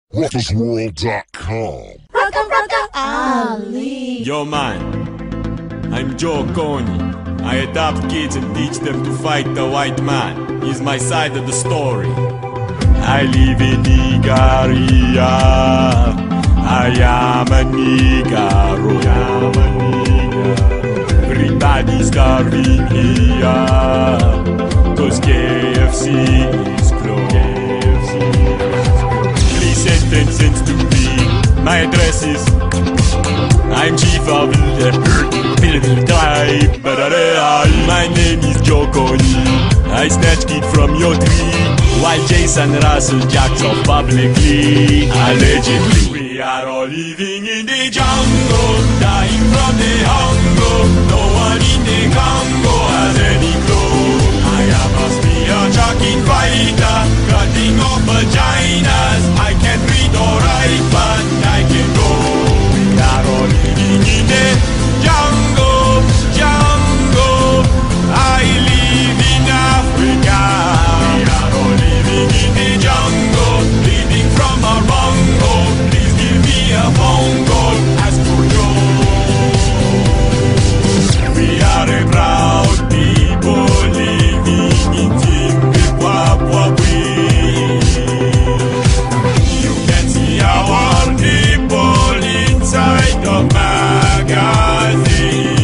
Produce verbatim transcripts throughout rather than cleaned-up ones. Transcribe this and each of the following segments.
Rottersworld dot com. Rock, rock, Ali. Yo man, I'm Joe Coney. I adopt kids and teach them to fight the white man. He's my side of the story. I live in Nigeria. I am a Negro. Everybody's starving here, cause K F C is closed. Please send ten cents to me. My address is I'm chief of the building tribe. My name is Joe Coney. I snatch kid from your tree, while Jason Russell jacks off publicly. Allegedly, we are all living in the jungle, dying from the hunger. No one in the Congo has any clue. I must be a jockey fighter, cutting off vaginas. I can read or write, but I can go. We are all living in the jungle, jungle. I live in Africa. We are all living in the jungle, living from a bongo. Please give me a bongo, ask for you. We are a proud people living in Zimbabwe. You can see our people inside the magazine.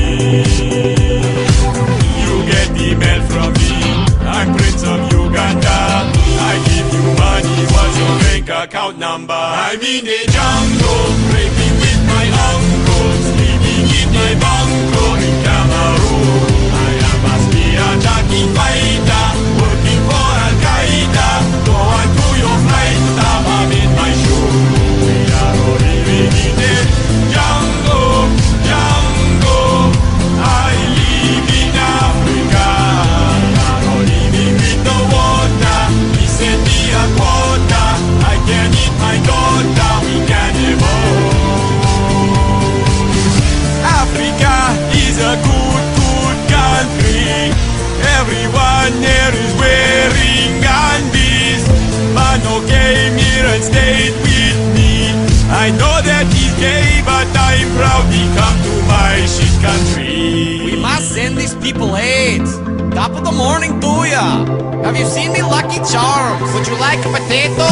You get email from me, I'm Prince of Uganda. I give you money, what's your bank account number? I'm in the jungle, breaking with my uncles, living in my bunker in Cameroon. I must be a jockey fighter, working for Al-Qaeda. Go on to your flight, stop, I'm in my shoe. We are all living in the jungle, jungle. I live in Africa. We are all living with the water. He sent me a quota. I can eat my daughter. We can evolve. Africa is a good, good country. Everyone here is wearing undies. Mano came here and stayed with me. I know that he's gay, but I'm proud he come to my shit country. We must send these people aid. Top of the morning to ya. Have you seen me Lucky Charms? Would you like a potato?